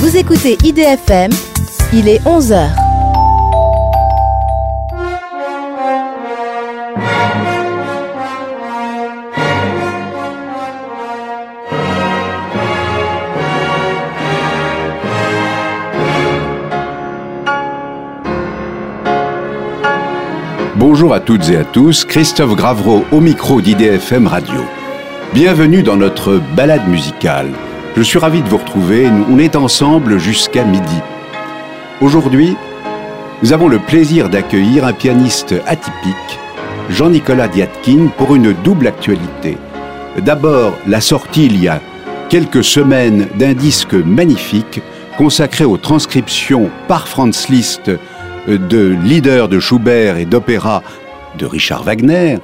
Vous écoutez IDFM, il est 11h. Bonjour à toutes et à tous, Christophe Gravreau au micro d'IDFM Radio. Bienvenue dans notre balade musicale. Je suis ravi de vous retrouver, on est ensemble jusqu'à midi. Aujourd'hui, nous avons le plaisir d'accueillir un pianiste atypique, Jean-Nicolas Diatkin, pour une double actualité. D'abord, la sortie il y a quelques semaines d'un disque magnifique consacré aux transcriptions par Franz Liszt de lieder de Schubert et d'opéra de Richard Wagner,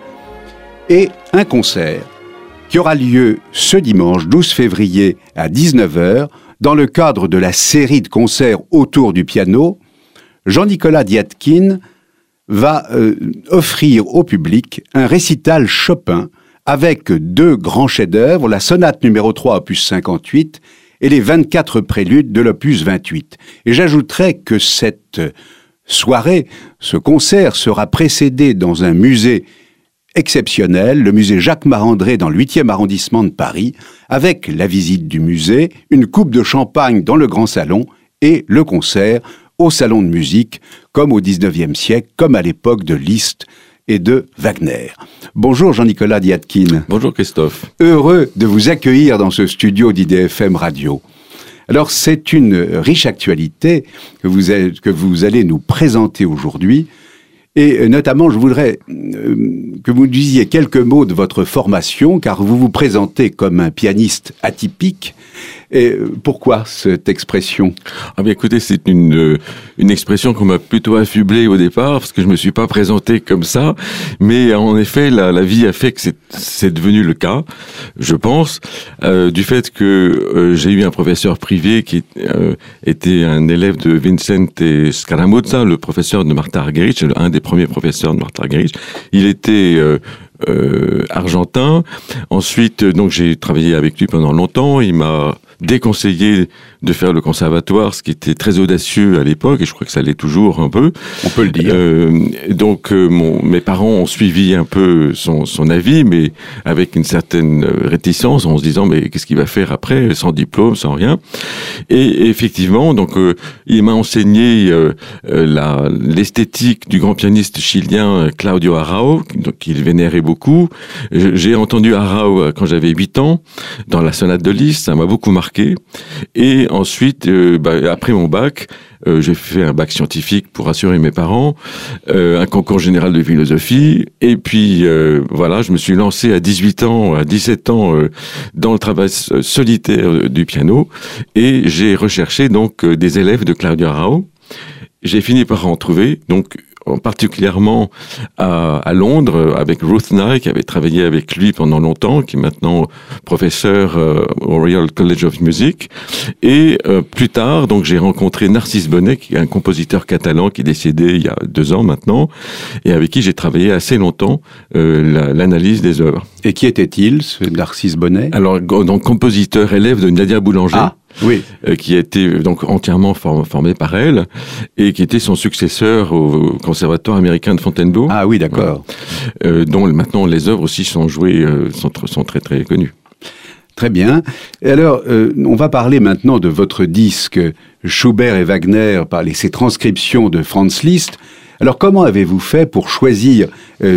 et un concert qui aura lieu ce dimanche 12 février à 19h dans le cadre de la série de concerts autour du piano. Jean-Nicolas Diatkin va offrir au public un récital Chopin avec deux grands chefs-d'œuvre, la sonate numéro 3 opus 58 et les 24 préludes de l'opus 28. Et j'ajouterai que cette soirée, ce concert sera précédé dans un musée exceptionnel, le musée Jacques Marandré dans le 8e arrondissement de Paris, avec la visite du musée, une coupe de champagne dans le grand salon et le concert au salon de musique, comme au 19e siècle, comme à l'époque de Liszt et de Wagner. Bonjour Jean-Nicolas Diatkin. Bonjour Christophe. Heureux de vous accueillir dans ce studio d'IDFM Radio. Alors, c'est une riche actualité que vous allez nous présenter aujourd'hui. Et notamment, je voudrais que vous disiez quelques mots de votre formation, car vous vous présentez comme un pianiste atypique. Et pourquoi cette expression ? Ah bien écoutez, c'est une expression qu'on m'a plutôt affublée au départ, parce que je me suis pas présenté comme ça, mais en effet, la vie a fait que c'est devenu le cas, je pense, du fait que j'ai eu un professeur privé qui était un élève de Vincent Scaramuzza, le professeur de Martha Argerich, un des premiers professeurs de Martha Argerich. Il était argentin. Ensuite, donc j'ai travaillé avec lui pendant longtemps. Il m'a déconseillé de faire le conservatoire, ce qui était très audacieux à l'époque, et je crois que ça l'est toujours un peu. On peut le dire. Donc mes parents ont suivi un peu son avis, mais avec une certaine réticence, en se disant mais qu'est-ce qu'il va faire après, sans diplôme, sans rien. Et effectivement, donc il m'a enseigné l'esthétique du grand pianiste chilien Claudio Arrau, qu'il vénérait beaucoup. J'ai entendu Arrau quand j'avais 8 ans dans la sonate de Liszt, ça m'a beaucoup marqué. Et ensuite, après mon bac, j'ai fait un bac scientifique pour rassurer mes parents, un concours général de philosophie, et puis voilà, je me suis lancé à 18 ans, à 17 ans dans le travail solitaire du piano, et j'ai recherché donc des élèves de Claudio Arrau. J'ai fini par en trouver, donc particulièrement à Londres, avec Ruth Nye, qui avait travaillé avec lui pendant longtemps, qui est maintenant professeur au Royal College of Music. Et plus tard, donc j'ai rencontré Narcís Bonet, qui est un compositeur catalan qui est décédé il y a 2 ans maintenant, et avec qui j'ai travaillé assez longtemps l'analyse des œuvres. Et qui était-il, ce Narcís Bonet ? Alors, donc compositeur élève de Nadia Boulanger. Ah. Oui. Qui a été donc entièrement formé par elle et qui était son successeur au Conservatoire américain de Fontainebleau. Ah oui, d'accord. Dont maintenant les œuvres aussi sont jouées, sont très très connues. Très bien. Et alors, on va parler maintenant de votre disque Schubert et Wagner, ces transcriptions de Franz Liszt. Alors, comment avez-vous fait pour choisir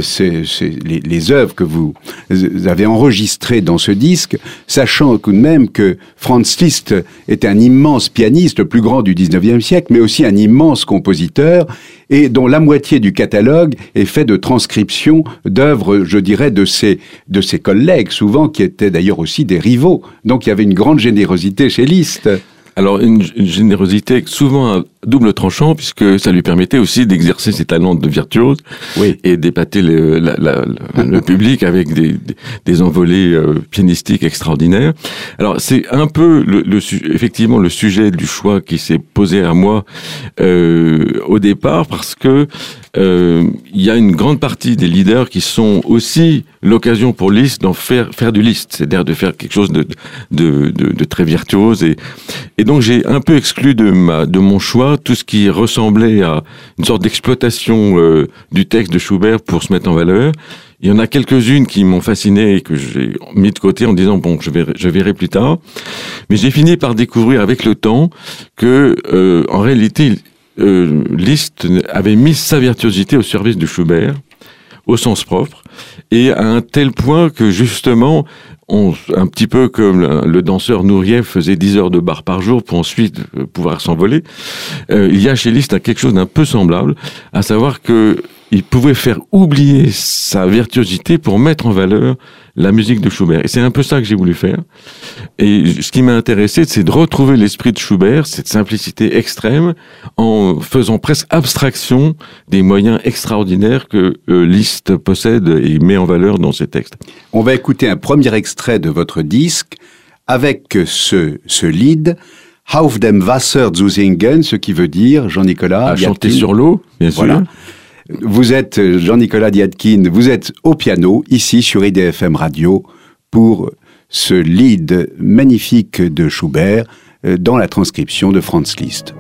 les œuvres que vous avez enregistrées dans ce disque, sachant tout de même que Franz Liszt était un immense pianiste, le plus grand du 19e siècle, mais aussi un immense compositeur, et dont la moitié du catalogue est fait de transcriptions d'œuvres, je dirais, de ses collègues, souvent, qui étaient d'ailleurs aussi des rivaux. Donc, il y avait une grande générosité chez Liszt. Alors, une générosité souvent à double tranchant, puisque ça lui permettait aussi d'exercer ses talents de virtuose, oui, et d'épater le public avec des envolées pianistiques extraordinaires. Alors, c'est un peu effectivement le sujet du choix qui s'est posé à moi au départ, parce que il y a une grande partie des leaders qui sont aussi l'occasion pour Liszt d'en faire du Liszt, c'est-à-dire de faire quelque chose de très virtuose Et donc j'ai un peu exclu de mon choix tout ce qui ressemblait à une sorte d'exploitation du texte de Schubert pour se mettre en valeur. Il y en a quelques-unes qui m'ont fasciné et que j'ai mis de côté en disant bon, je verrai plus tard. Mais j'ai fini par découvrir avec le temps que en réalité Liszt avait mis sa virtuosité au service de Schubert au sens propre, et à un tel point que justement, un petit peu comme le danseur Nourieff faisait 10 heures de bar par jour pour ensuite pouvoir s'envoler, il y a chez Liszt quelque chose d'un peu semblable, à savoir que il pouvait faire oublier sa virtuosité pour mettre en valeur la musique de Schubert. Et c'est un peu ça que j'ai voulu faire. Et ce qui m'a intéressé, c'est de retrouver l'esprit de Schubert, cette simplicité extrême, en faisant presque abstraction des moyens extraordinaires que Liszt possède et met en valeur dans ses textes. On va écouter un premier extrait de votre disque avec ce lead, Auf dem Wasser zu singen, ce qui veut dire, Jean-Nicolas à chanter sur l'eau, bien sûr. Voilà. Vous êtes Jean-Nicolas Diadkine, vous êtes au piano, ici sur IDFM Radio, pour ce lead magnifique de Schubert dans la transcription de Franz Liszt.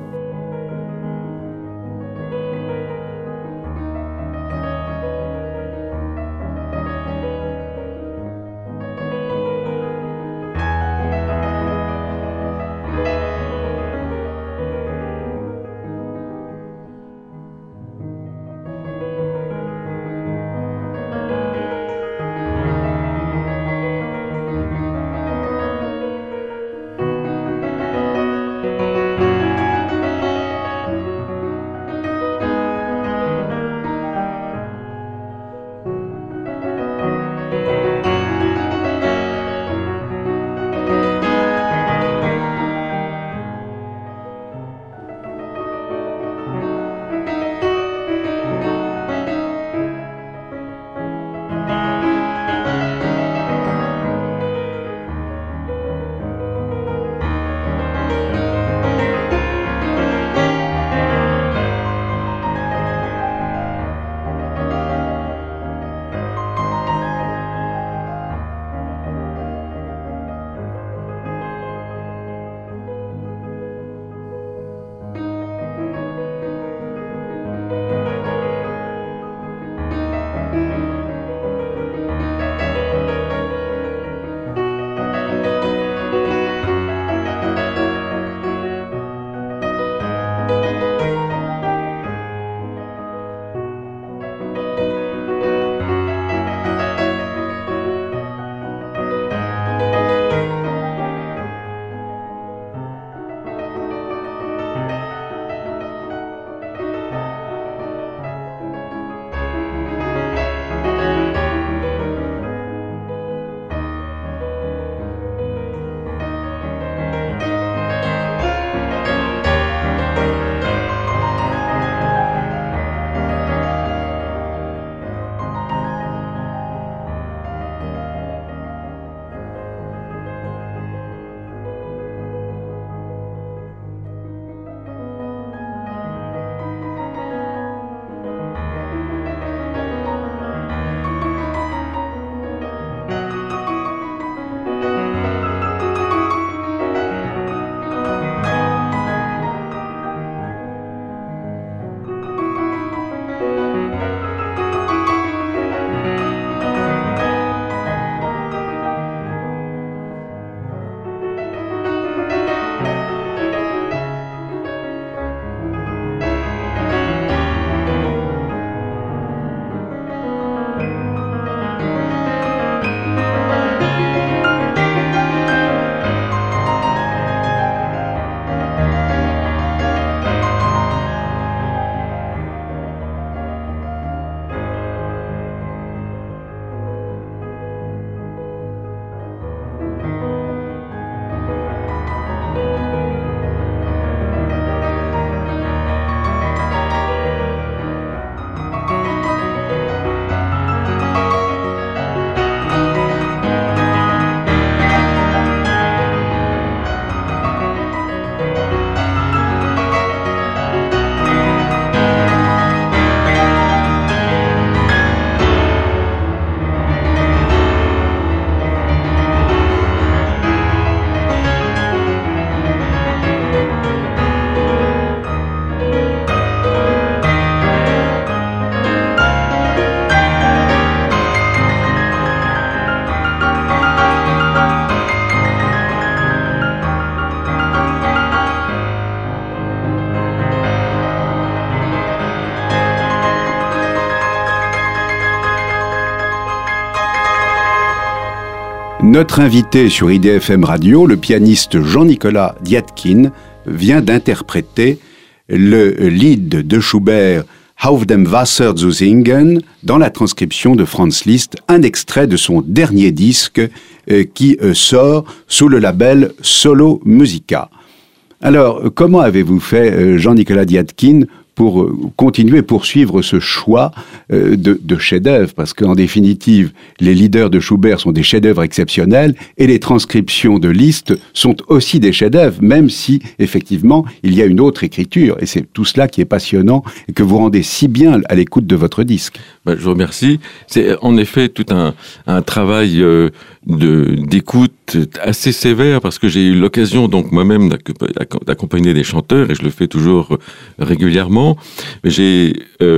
Notre invité sur IDFM Radio, le pianiste Jean-Nicolas Diatkin, vient d'interpréter le Lied de Schubert Auf dem Wasser zu singen dans la transcription de Franz Liszt, un extrait de son dernier disque qui sort sous le label Solo Musica. Alors, comment avez-vous fait, Jean-Nicolas Diatkin, pour continuer, poursuivre ce choix de chefs-d'œuvre, parce qu'en définitive, les leaders de Schubert sont des chefs-d'œuvre exceptionnels, et les transcriptions de Liszt sont aussi des chefs-d'œuvre, même si, effectivement, il y a une autre écriture, et c'est tout cela qui est passionnant, et que vous rendez si bien à l'écoute de votre disque. Je vous remercie. C'est en effet tout un travail d'écoute assez sévère, parce que j'ai eu l'occasion donc moi-même d'accompagner des chanteurs, et je le fais toujours régulièrement. J'ai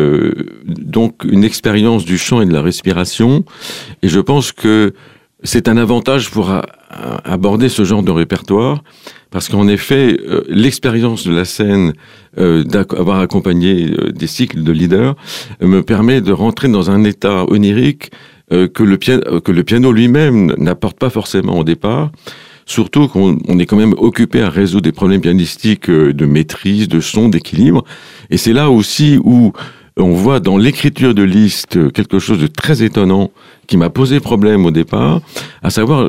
donc une expérience du chant et de la respiration, et je pense que c'est un avantage pour aborder ce genre de répertoire, parce qu'en effet, l'expérience de la scène, d'avoir accompagné des cycles de leaders, me permet de rentrer dans un état onirique que le piano lui-même n'apporte pas forcément au départ. Surtout qu'on est quand même occupé à résoudre des problèmes pianistiques de maîtrise, de son, d'équilibre. Et c'est là aussi où on voit dans l'écriture de Liszt quelque chose de très étonnant qui m'a posé problème au départ, à savoir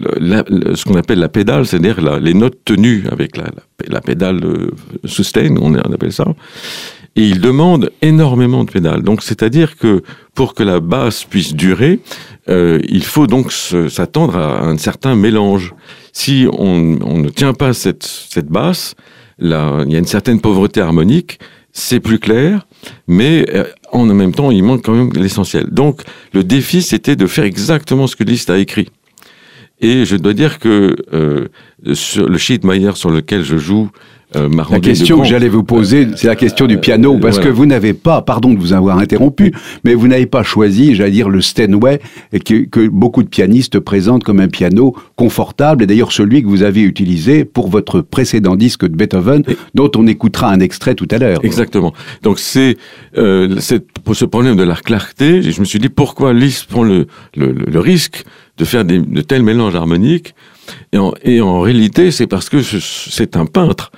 ce qu'on appelle la pédale, c'est-à-dire les notes tenues avec la pédale sustain, on appelle ça. Et il demande énormément de pédales. Donc, c'est-à-dire que pour que la basse puisse durer, il faut donc s'attendre à un certain mélange. Si on ne tient pas cette basse, là, il y a une certaine pauvreté harmonique, c'est plus clair, mais en même temps, il manque quand même l'essentiel. Donc, le défi, c'était de faire exactement ce que Liszt a écrit. Et je dois dire que sur le Schiedmayer sur lequel je joue, la question que j'allais vous poser, c'est la question du piano, parce que vous n'avez pas, pardon de vous avoir interrompu, mais vous n'avez pas choisi, j'allais dire, le Steinway, que beaucoup de pianistes présentent comme un piano confortable, et d'ailleurs celui que vous avez utilisé pour votre précédent disque de Beethoven, dont on écoutera un extrait tout à l'heure. Exactement. Donc c'est pour ce problème de la clarté, je me suis dit pourquoi Liszt prend le risque de faire de tels mélanges harmoniques, et en réalité c'est parce que c'est un peintre.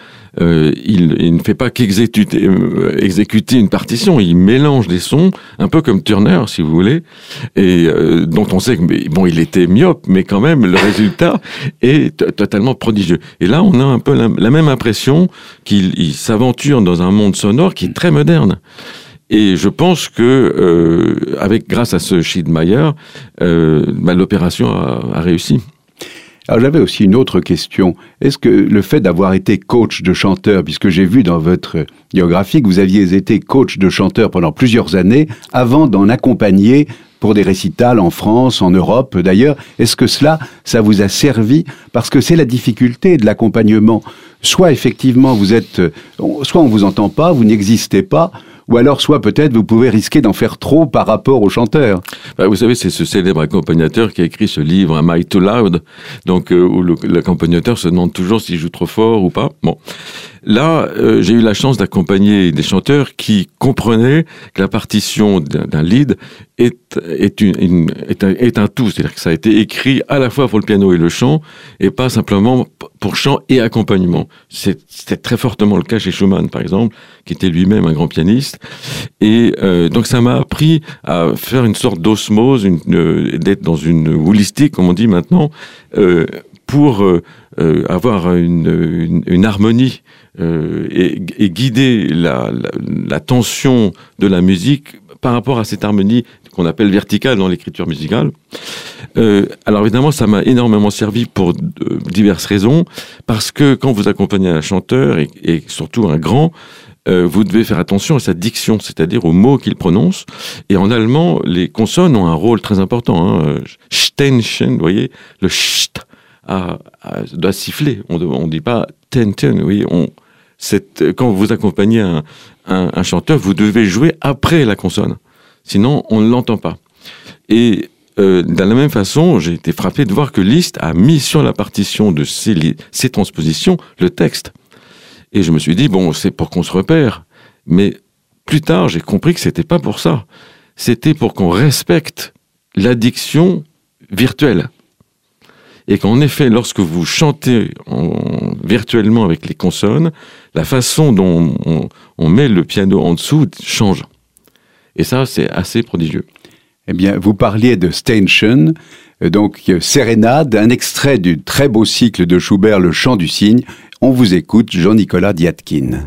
Il ne fait pas qu'exécuter une partition, il mélange des sons, un peu comme Turner, si vous voulez, et dont on sait que bon, il était myope, mais quand même le résultat est totalement prodigieux. Et là, on a un peu la même impression qu'il s'aventure dans un monde sonore qui est très moderne. Et je pense que grâce à ce Schiedmayer, l'opération a réussi. Alors j'avais aussi une autre question. Est-ce que le fait d'avoir été coach de chanteur, puisque j'ai vu dans votre biographie que vous aviez été coach de chanteur pendant plusieurs années, avant d'en accompagner pour des récitals en France, en Europe d'ailleurs, est-ce que ça vous a servi? Parce que c'est la difficulté de l'accompagnement. Soit effectivement soit on vous entend pas, vous n'existez pas, ou alors soit peut-être vous pouvez risquer d'en faire trop par rapport au chanteur. Vous savez, c'est ce célèbre accompagnateur qui a écrit ce livre Am I Too Loud, donc où l'accompagnateur se demande toujours s'il joue trop fort ou pas. Bon, là, j'ai eu la chance d'accompagner des chanteurs qui comprenaient que la partition d'un lead est un tout, c'est-à-dire que ça a été écrit à la fois pour le piano et le chant, et pas simplement pour chant et accompagnement. C'était très fortement le cas chez Schumann, par exemple, qui était lui-même un grand pianiste. Et donc ça m'a appris à faire une sorte d'osmose, d'être dans une holistique, comme on dit maintenant, pour avoir une harmonie et guider la tension de la musique par rapport à cette harmonie qu'on appelle verticale dans l'écriture musicale. Alors évidemment, ça m'a énormément servi pour diverses raisons, parce que quand vous accompagnez un chanteur, et surtout un grand, vous devez faire attention à sa diction, c'est-à-dire aux mots qu'il prononce. Et en allemand, les consonnes ont un rôle très important. Stenchen, vous voyez, le cht doit siffler. On ne dit pas tenten, vous voyez. Quand vous accompagnez un chanteur, vous devez jouer après la consonne. Sinon, on ne l'entend pas. Et de la même façon, j'ai été frappé de voir que Liszt a mis sur la partition de ses transpositions le texte. Et je me suis dit, bon, c'est pour qu'on se repère. Mais plus tard, j'ai compris que c'était pas pour ça. C'était pour qu'on respecte l'addiction virtuelle. et qu'en effet, lorsque vous chantez virtuellement avec les consonnes, la façon dont on met le piano en dessous change. Et ça, c'est assez prodigieux. Eh bien, vous parliez de Ständchen, donc Sérénade, un extrait du très beau cycle de Schubert, Le Chant du Cygne. On vous écoute, Jean-Nicolas Diatkin.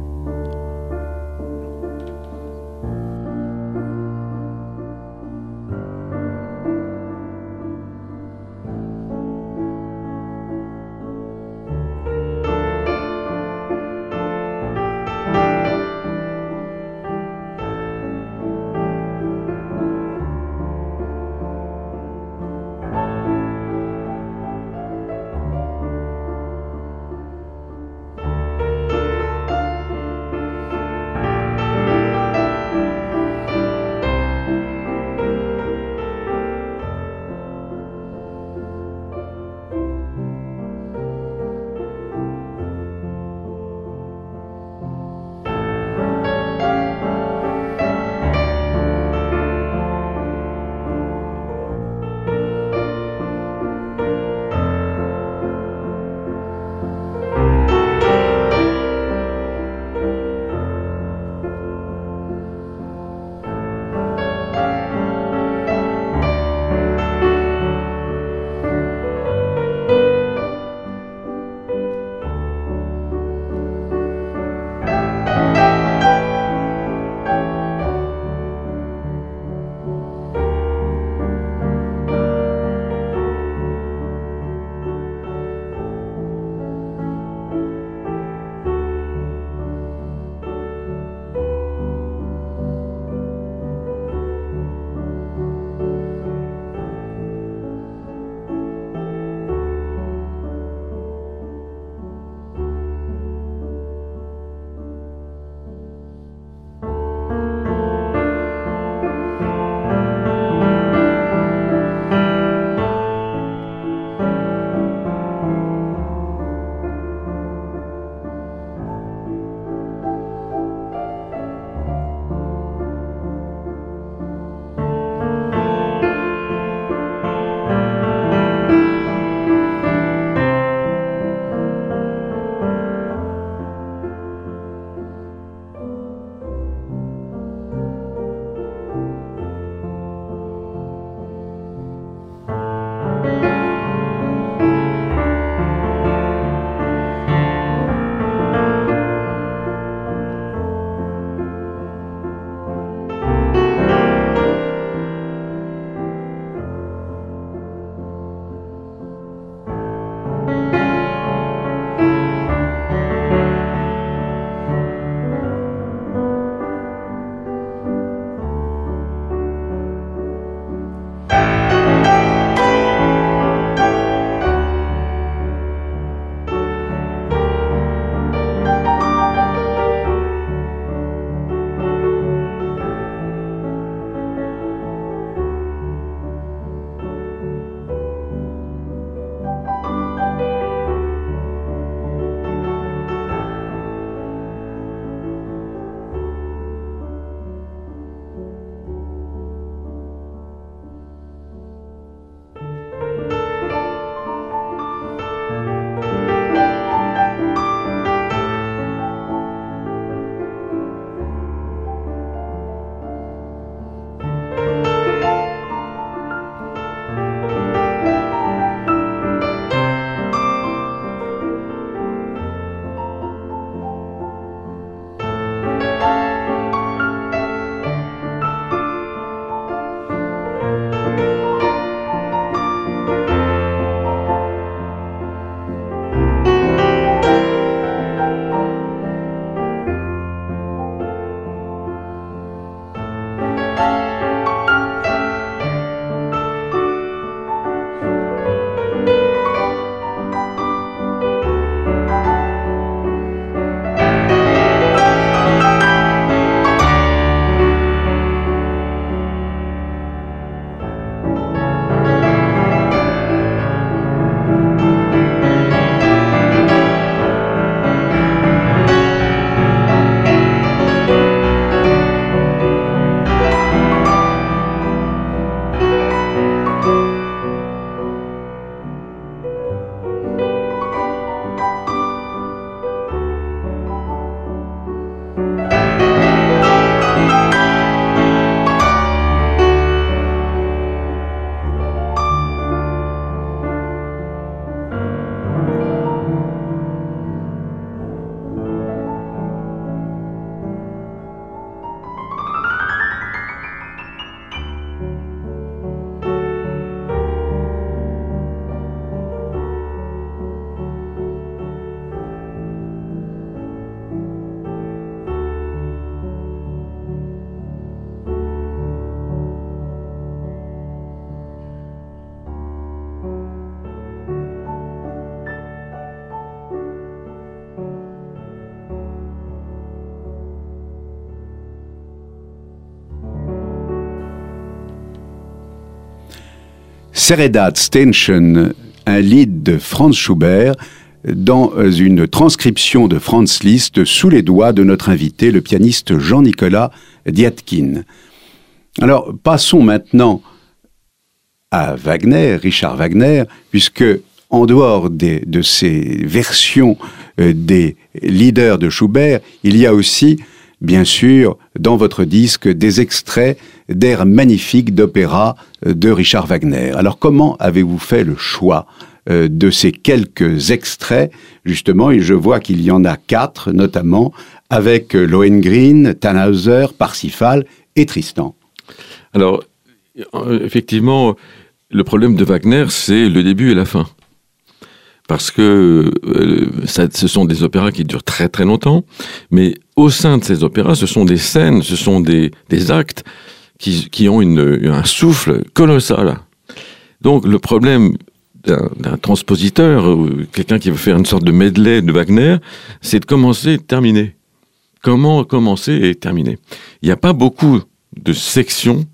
Serenade-Ständchen, un lied de Franz Schubert, dans une transcription de Franz Liszt sous les doigts de notre invité, le pianiste Jean-Nicolas Diatkin. Alors, passons maintenant à Wagner, Richard Wagner, puisque en dehors de ces versions des leaders de Schubert, il y a aussi, bien sûr, dans votre disque, des extraits d'airs magnifiques d'opéra de Richard Wagner. Alors, comment avez-vous fait le choix de ces quelques extraits, justement, et je vois qu'il y en a 4, notamment, avec Lohengrin, Tannhäuser, Parsifal et Tristan. Alors, effectivement, le problème de Wagner, c'est le début et la fin. Parce que ce sont des opéras qui durent très très longtemps, mais au sein de ces opéras, ce sont des scènes, ce sont des actes qui ont un souffle colossal. Donc le problème d'un transpositeur, ou quelqu'un qui veut faire une sorte de medley de Wagner, c'est de commencer et de terminer. Comment commencer et terminer? Il n'y a pas beaucoup de sections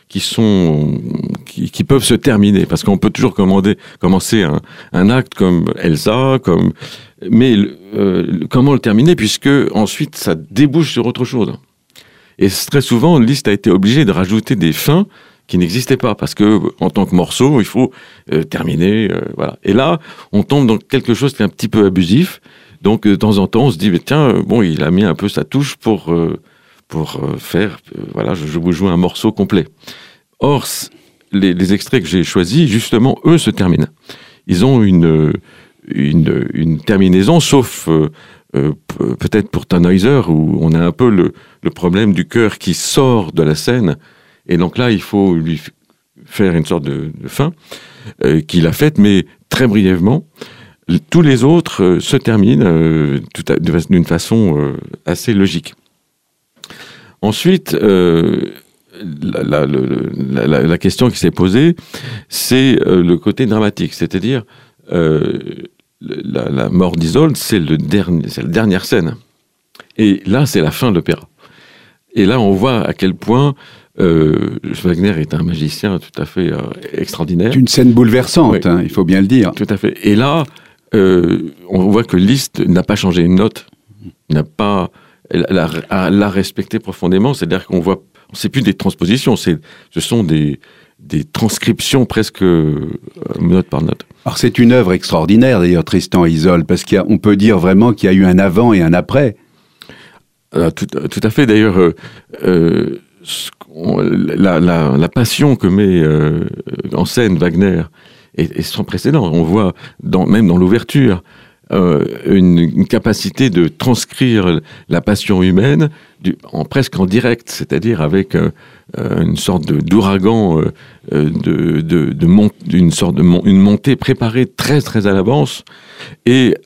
qui peuvent se terminer, parce qu'on peut toujours commencer un acte comme Elsa, mais comment le terminer, puisque ensuite ça débouche sur autre chose. Et très souvent, Liszt a été obligé de rajouter des fins qui n'existaient pas, parce que en tant que morceau, il faut terminer, voilà. Et là, on tombe dans quelque chose qui est un petit peu abusif. Donc de temps en temps, on se dit, mais tiens, bon, il a mis un peu sa touche pour faire, voilà, je vous joue un morceau complet. Or, les extraits que j'ai choisis, justement, eux se terminent. Ils ont une terminaison, sauf peut-être pour Tannhäuser, où on a un peu le problème du chœur qui sort de la scène, et donc là, il faut lui faire une sorte de fin, qu'il a faite, mais très brièvement. Tous les autres se terminent d'une façon assez logique. Ensuite, la question qui s'est posée, c'est le côté dramatique, c'est-à-dire la mort d'Isolde, c'est la dernière scène. Et là, c'est la fin de l'opéra. Et là, on voit à quel point Wagner est un magicien tout à fait extraordinaire. C'est une scène bouleversante, oui. Il faut bien le dire. Tout à fait. Et là, on voit que Liszt n'a pas changé une note, l'a respecté profondément. C'est-à-dire qu'on voit, c'est plus des transpositions, ce sont des transcriptions presque note par note. Alors c'est une œuvre extraordinaire d'ailleurs, Tristan et Isolde, parce qu'on peut dire vraiment qu'il y a eu un avant et un après. Tout à fait. D'ailleurs, la passion que met en scène Wagner est sans précédent. On voit même dans l'ouverture une capacité de transcrire la passion humaine presque en direct, c'est-à-dire avec une sorte d'ouragan, une montée préparée très très à l'avance, et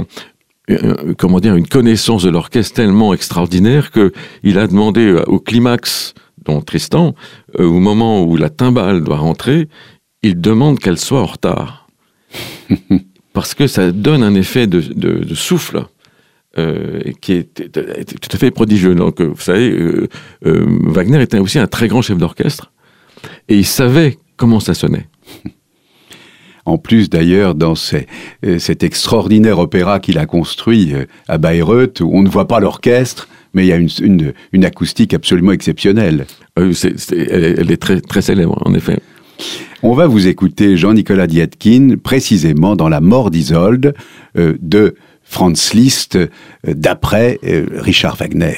une connaissance de l'orchestre tellement extraordinaire que il a demandé au climax, dont Tristan, au moment où la timbale doit rentrer, il demande qu'elle soit en retard. Parce que ça donne un effet de souffle qui est tout à fait prodigieux. Donc, vous savez, Wagner était aussi un très grand chef d'orchestre, et il savait comment ça sonnait. En plus, d'ailleurs, dans cet extraordinaire opéra qu'il a construit à Bayreuth, où on ne voit pas l'orchestre, mais il y a une acoustique absolument exceptionnelle. Elle est très, très célèbre, en effet. On va vous écouter Jean-Nicolas Diatkin, précisément dans La mort d'Isolde, de Franz Liszt, d'après Richard Wagner.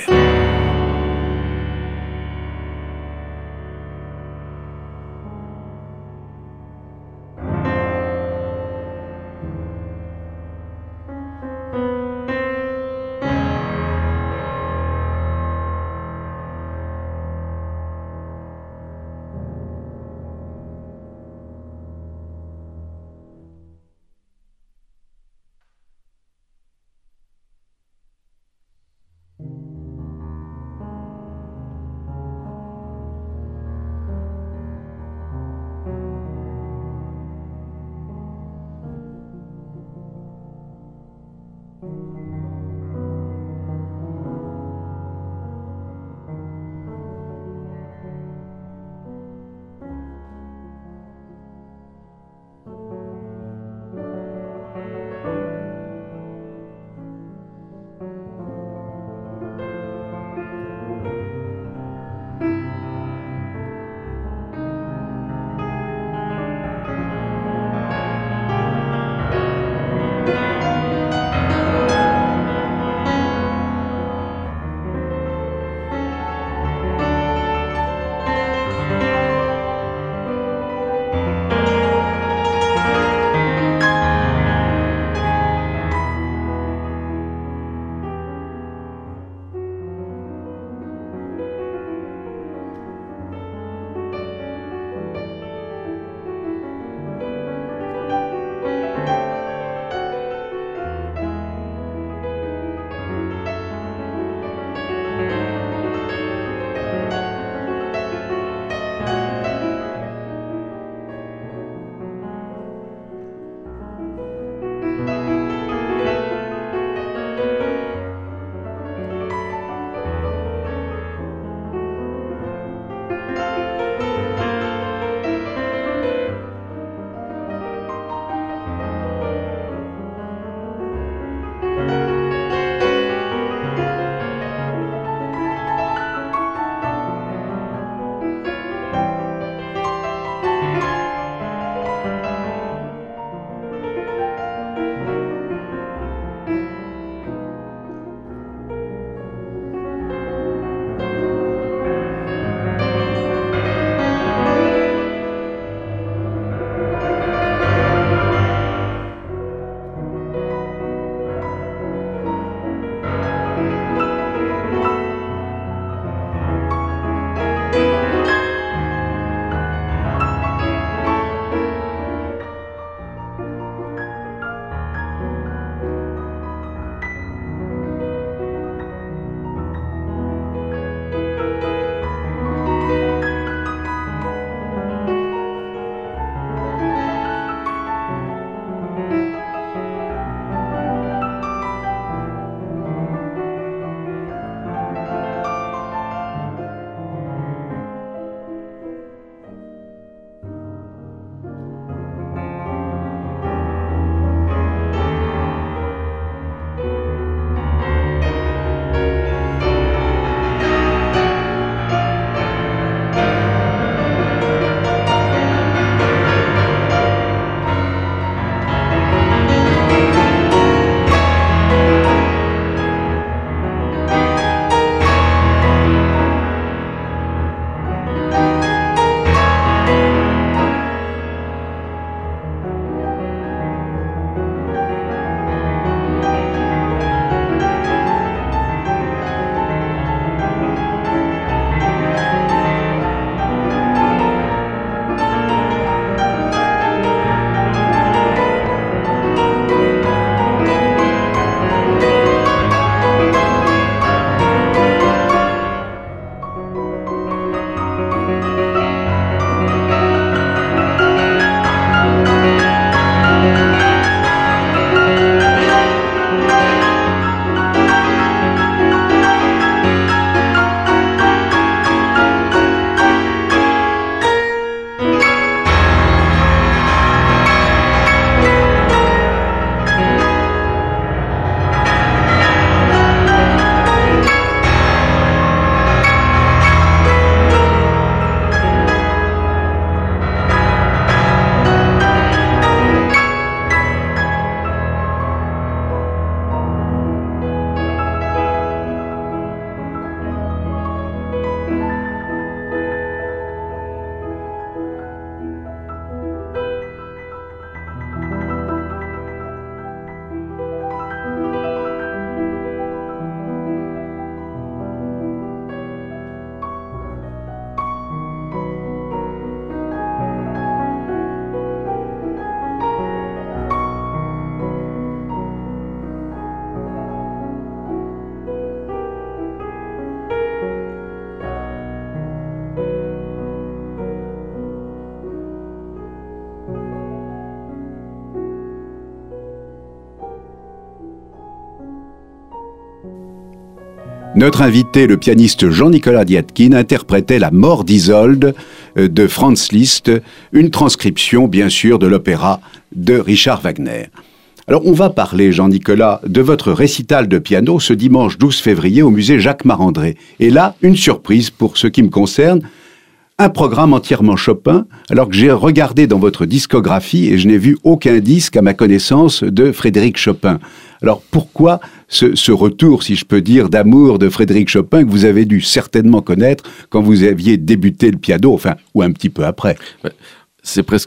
Notre invité, le pianiste Jean-Nicolas Diatkin, interprétait La mort d'Isolde de Franz Liszt, une transcription bien sûr de l'opéra de Richard Wagner. Alors on va parler, Jean-Nicolas, de votre récital de piano ce dimanche 12 février au musée Jacques-Marandré. Et là, une surprise pour ce qui me concerne, un programme entièrement Chopin, alors que j'ai regardé dans votre discographie et je n'ai vu aucun disque à ma connaissance de Frédéric Chopin. Alors pourquoi ce retour, si je peux dire, d'amour de Frédéric Chopin que vous avez dû certainement connaître quand vous aviez débuté le piano, enfin, ou un petit peu après? C'est presque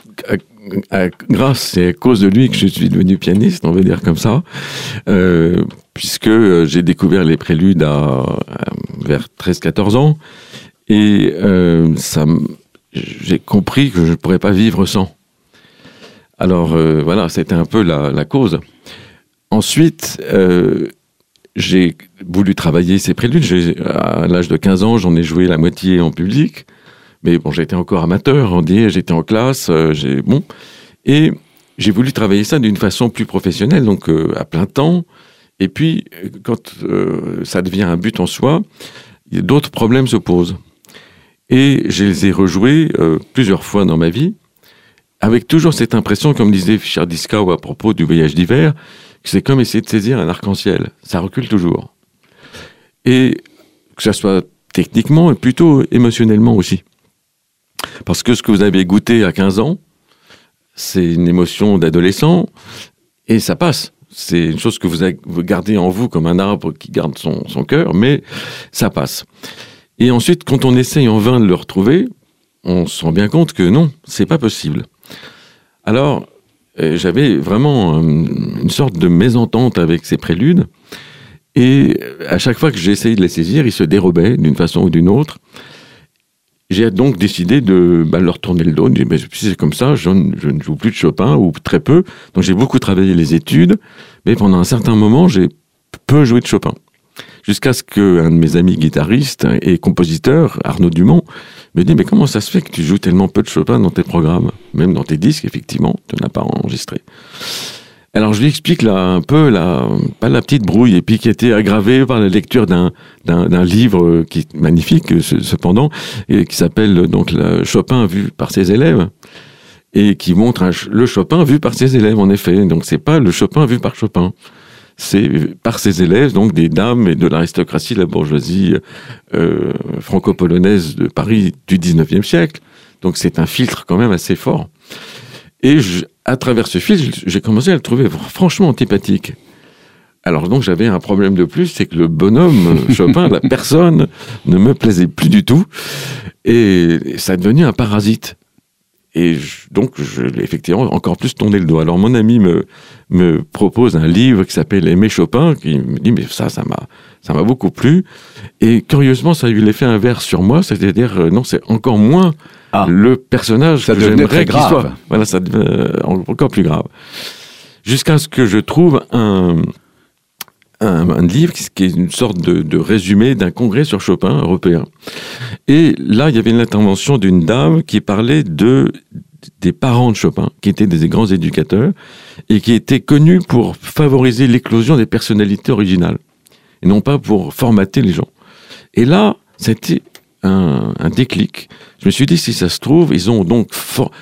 grâce et à cause de lui que je suis devenu pianiste, on va dire comme ça, puisque j'ai découvert les préludes vers 13-14 ans, et j'ai compris que je ne pourrais pas vivre sans. Alors voilà, c'était un peu la cause. Ensuite, j'ai voulu travailler ces préludes. À l'âge de 15 ans, j'en ai joué la moitié en public. Mais bon, j'étais encore amateur, j'étais en classe, et j'ai voulu travailler ça d'une façon plus professionnelle, donc à plein temps. Et puis, quand ça devient un but en soi, d'autres problèmes se posent. Et je les ai rejoués plusieurs fois dans ma vie, avec toujours cette impression, comme disait Fischer Dieskau à propos du voyage d'hiver, que c'est comme essayer de saisir un arc-en-ciel. Ça recule toujours. Et que ça soit techniquement et plutôt émotionnellement aussi. Parce que ce que vous avez goûté à 15 ans, c'est une émotion d'adolescent et ça passe. C'est une chose que vous gardez en vous comme un arbre qui garde son cœur, mais ça passe. Et ensuite, quand on essaye en vain de le retrouver, on se rend bien compte que non, c'est pas possible. Alors, j'avais vraiment une sorte de mésentente avec ces préludes et à chaque fois que j'essayais de les saisir, ils se dérobaient d'une façon ou d'une autre. J'ai donc décidé de leur tourner le dos. Je me dis, si c'est comme ça, je ne joue plus de Chopin, ou très peu. Donc j'ai beaucoup travaillé les études, mais pendant un certain moment, j'ai peu joué de Chopin. Jusqu'à ce qu'un de mes amis guitaristes et compositeurs, Arnaud Dumont, me dit, mais comment ça se fait que tu joues tellement peu de Chopin dans tes programmes? Même dans tes disques, effectivement, tu n'as pas enregistré. Alors je lui explique là un peu pas la petite brouille, et puis qui était aggravée par la lecture d'un livre qui est magnifique cependant, et qui s'appelle donc Chopin vu par ses élèves, et qui montre le Chopin vu par ses élèves en effet. Donc c'est pas le Chopin vu par Chopin, c'est par ses élèves, donc des dames et de l'aristocratie, de la bourgeoisie franco-polonaise de Paris du 19e siècle. Donc c'est un filtre quand même assez fort. Et à travers ce fil, j'ai commencé à le trouver franchement antipathique. Alors donc j'avais un problème de plus, c'est que le bonhomme Chopin, la personne, ne me plaisait plus du tout. Et ça a devenu un parasite. Et donc je l'ai effectivement encore plus tourné le doigt. Alors mon ami me propose un livre qui s'appelle Aimer Chopin, qui me dit mais ça m'a beaucoup plu. Et curieusement, ça a eu l'effet inverse sur moi, c'est-à-dire non, c'est encore moins le personnage que j'aimerais qu'il soit. Voilà, ça devient encore plus grave. Jusqu'à ce que je trouve un livre qui est une sorte de résumé d'un congrès sur Chopin européen. Et là, il y avait une intervention d'une dame qui parlait des parents de Chopin, qui étaient des grands éducateurs, et qui étaient connus pour favoriser l'éclosion des personnalités originales, et non pas pour formater les gens. Et là, c'était un déclic. Je me suis dit, si ça se trouve, ils ont donc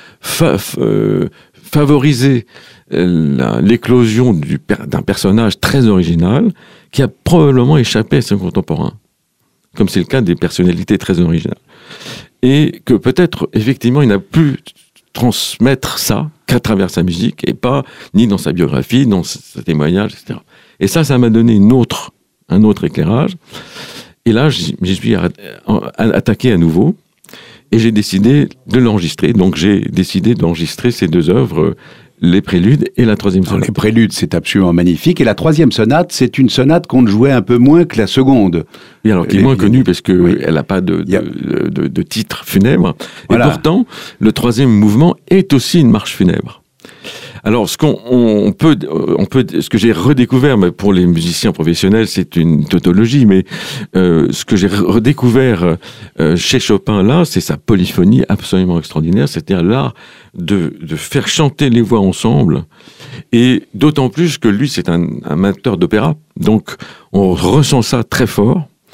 favorisé l'éclosion d'un personnage très original qui a probablement échappé à ses contemporains, comme c'est le cas des personnalités très originales. Et que peut-être, effectivement, il n'a pu transmettre ça qu'à travers sa musique, et pas ni dans sa biographie, dans ses témoignages, etc. Et ça m'a donné un autre éclairage. Et là, j'y suis attaqué à nouveau, et j'ai décidé de l'enregistrer. Donc j'ai décidé d'enregistrer ces deux œuvres, les préludes et la troisième sonate. Les préludes, c'est absolument magnifique. Et la troisième sonate, c'est une sonate qu'on jouait un peu moins que la seconde. Oui, alors qui est moins connue parce que elle n'a pas de titre funèbre. Voilà. Et pourtant, le troisième mouvement est aussi une marche funèbre. Alors, ce que j'ai redécouvert, mais pour les musiciens professionnels, c'est une tautologie, mais ce que j'ai redécouvert chez Chopin là, c'est sa polyphonie absolument extraordinaire, c'est-à-dire l'art de faire chanter les voix ensemble, et d'autant plus que lui, c'est un amateur d'opéra, donc on ressent ça très fort.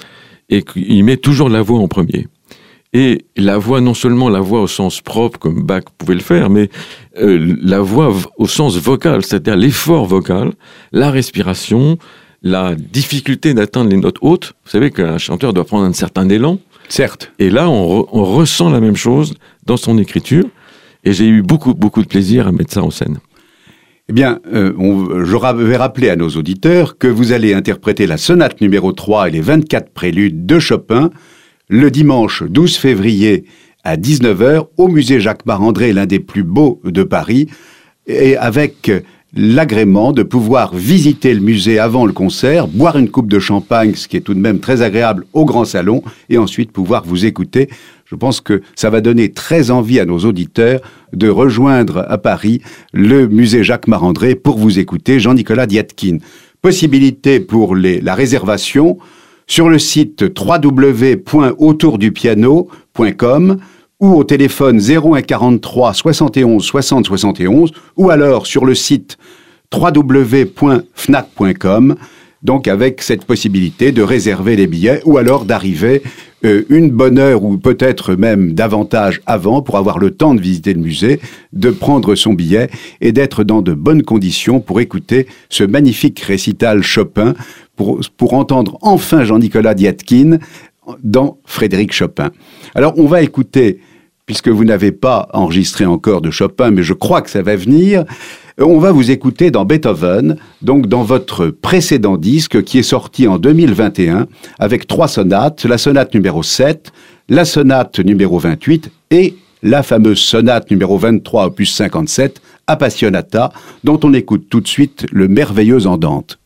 et qu'il met toujours la voix en premier. Et la voix, non seulement la voix au sens propre, comme Bach pouvait le faire, mais la voix au sens vocal, c'est-à-dire l'effort vocal, la respiration, la difficulté d'atteindre les notes hautes. Vous savez qu'un chanteur doit prendre un certain élan. Certes. Et là, on ressent la même chose dans son écriture. Et j'ai eu beaucoup de plaisir à mettre ça en scène. Eh bien, je vais rappeler à nos auditeurs que vous allez interpréter la sonate numéro 3 et les 24 préludes de Chopin le dimanche 12 février à 19h au musée Jacques-Marandré, l'un des plus beaux de Paris, et avec l'agrément de pouvoir visiter le musée avant le concert, boire une coupe de champagne, ce qui est tout de même très agréable au grand salon, et ensuite pouvoir vous écouter. Je pense que ça va donner très envie à nos auditeurs de rejoindre à Paris le musée Jacques-Marandré pour vous écouter Jean-Nicolas Diatkin. Possibilité pour la réservation sur le site www.autourdupiano.com ou au téléphone 01 43 71 60 71 ou alors sur le site www.fnac.com, donc avec cette possibilité de réserver les billets ou alors d'arriver une bonne heure ou peut-être même davantage avant pour avoir le temps de visiter le musée, de prendre son billet et d'être dans de bonnes conditions pour écouter ce magnifique récital Chopin, pour entendre enfin Jean-Nicolas Diatkin dans Frédéric Chopin. Alors on va écouter, puisque vous n'avez pas enregistré encore de Chopin, mais je crois que ça va venir, on va vous écouter dans Beethoven, donc dans votre précédent disque qui est sorti en 2021, avec 3 sonates, la sonate numéro 7, la sonate numéro 28 et la fameuse sonate numéro 23, opus 57, Appassionata, dont on écoute tout de suite le merveilleux andante.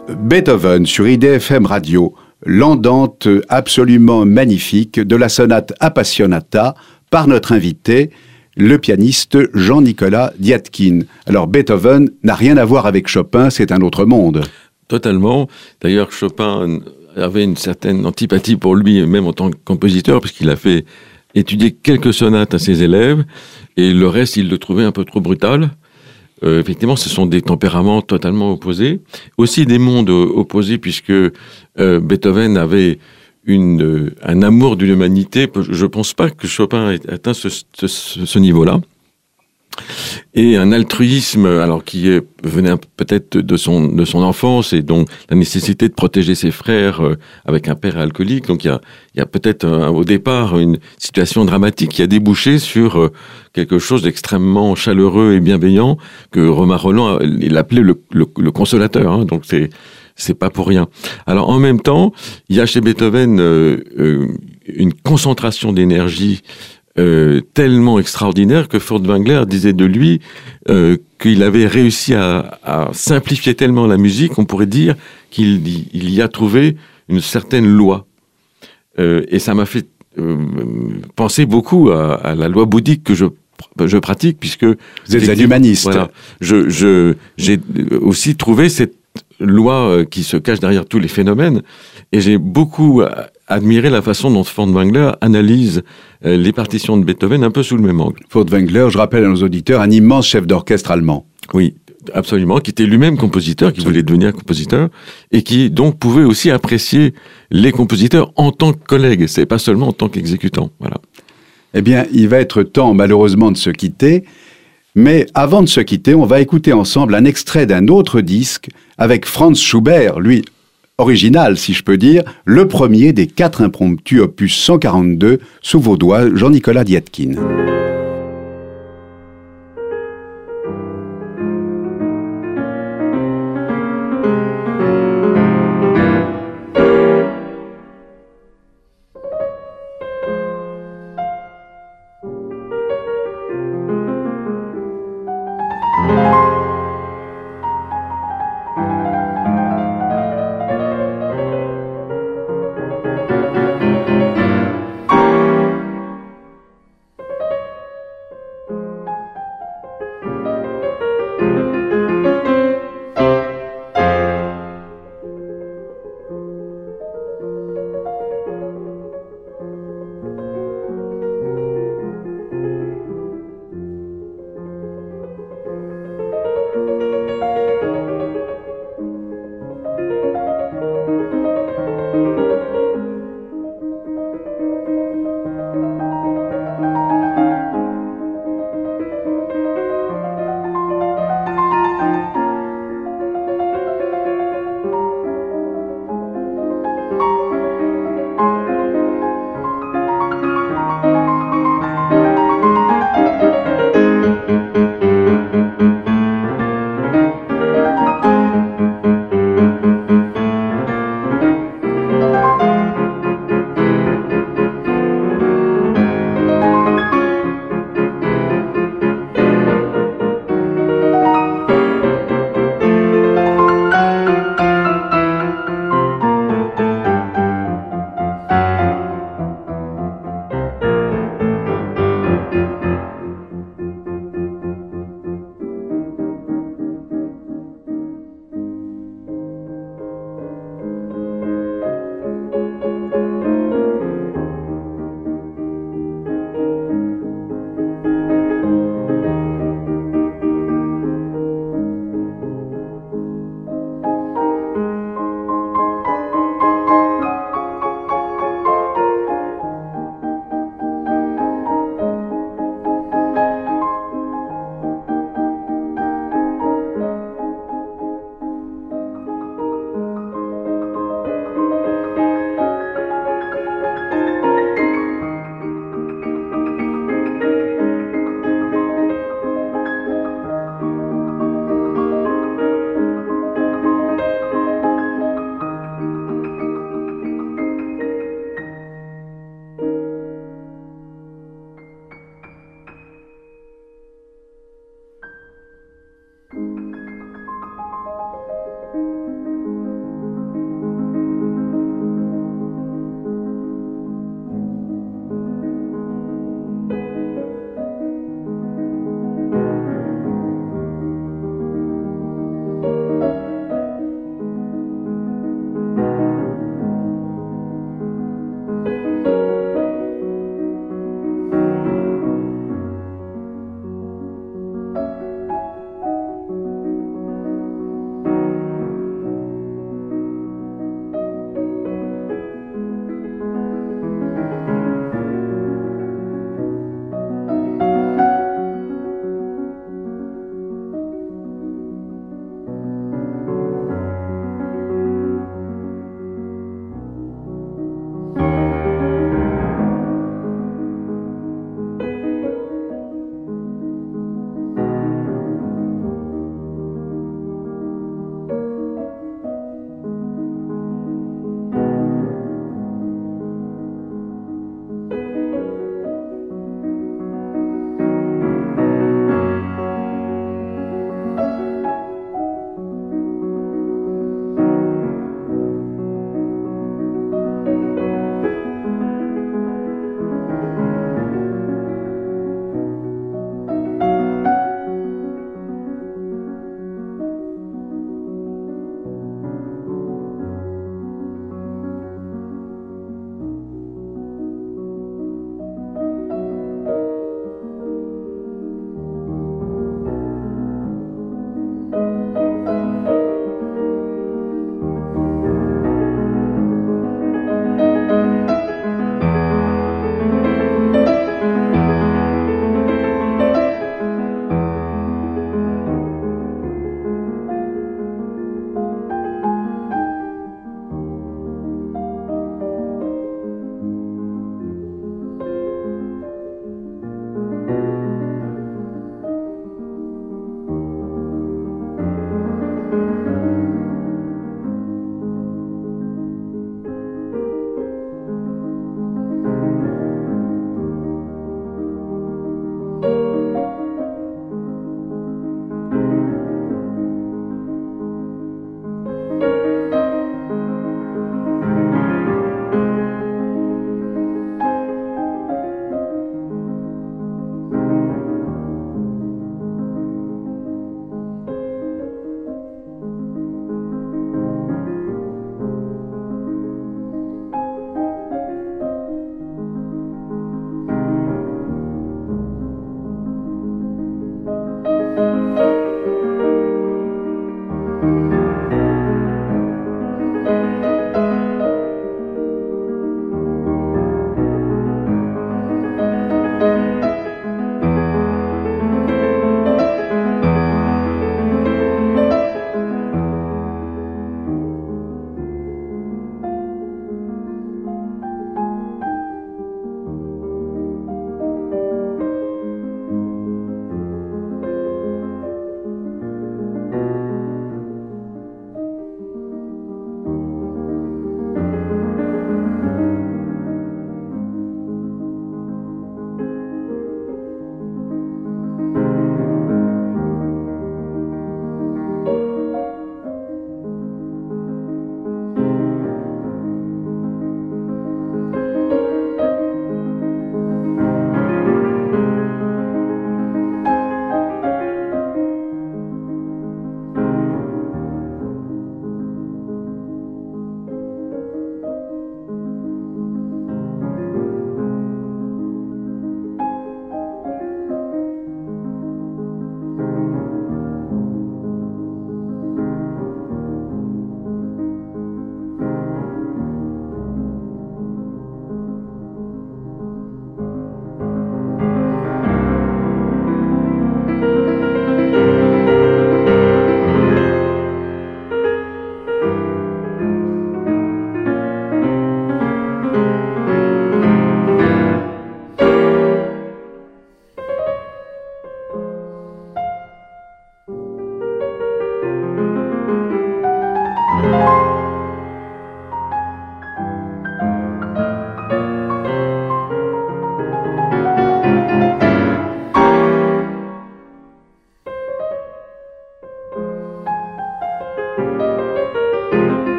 Beethoven sur IDFM Radio, l'andante absolument magnifique de la sonate Appassionata par notre invité, le pianiste Jean-Nicolas Diatkin. Alors Beethoven n'a rien à voir avec Chopin, c'est un autre monde. Totalement. D'ailleurs, Chopin avait une certaine antipathie pour lui, même en tant que compositeur, puisqu'il a fait étudier quelques sonates à ses élèves, et le reste, il le trouvait un peu trop brutal. Effectivement, ce sont des tempéraments totalement opposés. Aussi des mondes opposés, puisque Beethoven avait un amour de l'humanité. Je ne pense pas que Chopin ait atteint ce niveau-là. Et un altruisme, alors venait peut-être de son enfance, et donc la nécessité de protéger ses frères avec un père alcoolique. Donc il y a peut-être au départ une situation dramatique qui a débouché sur quelque chose d'extrêmement chaleureux et bienveillant que Romain Rolland il appelait le consolateur. Hein, donc c'est pas pour rien. Alors en même temps, il y a chez Beethoven une concentration d'énergie tellement extraordinaire que Furtwängler disait de lui qu'il avait réussi à simplifier tellement la musique, on pourrait dire qu'il y a trouvé une certaine loi. Et ça m'a fait penser beaucoup à la loi bouddhique que je pratique, puisque... Vous êtes un humaniste. Voilà, j'ai aussi trouvé cette loi qui se cache derrière tous les phénomènes, et j'ai beaucoup admiré la façon dont Furtwängler analyse les partitions de Beethoven un peu sous le même angle. Furtwängler, je rappelle à nos auditeurs, un immense chef d'orchestre allemand. Oui, absolument, qui était lui-même compositeur, qui voulait devenir compositeur, et qui donc pouvait aussi apprécier les compositeurs en tant que collègues, c'est pas seulement en tant qu'exécutant. Voilà. Eh bien, il va être temps malheureusement de se quitter, mais avant de se quitter, on va écouter ensemble un extrait d'un autre disque avec Franz Schubert, lui original si je peux dire, le premier des 4 impromptus opus 142 sous vos doigts, Jean-Nicolas Diatkin.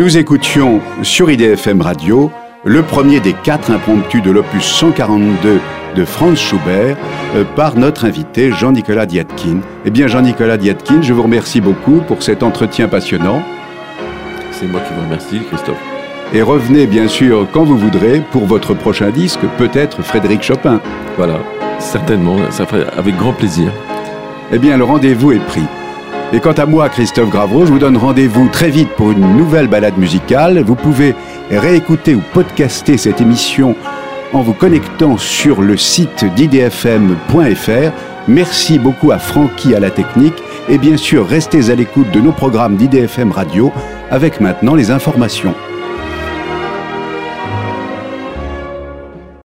Nous écoutions sur IDFM Radio le premier des 4 impromptus de l'opus 142 de Franz Schubert par notre invité Jean-Nicolas Diatkin. Eh bien Jean-Nicolas Diatkin, je vous remercie beaucoup pour cet entretien passionnant. C'est moi qui vous remercie, Christophe. Et revenez bien sûr quand vous voudrez pour votre prochain disque, peut-être Frédéric Chopin. Voilà, certainement, ça ferait avec grand plaisir. Eh bien le rendez-vous est pris. Et quant à moi, Christophe Gravreau, je vous donne rendez-vous très vite pour une nouvelle balade musicale. Vous pouvez réécouter ou podcaster cette émission en vous connectant sur le site d'idfm.fr. Merci beaucoup à Francky à la technique et bien sûr restez à l'écoute de nos programmes d'IDFM Radio avec maintenant les informations.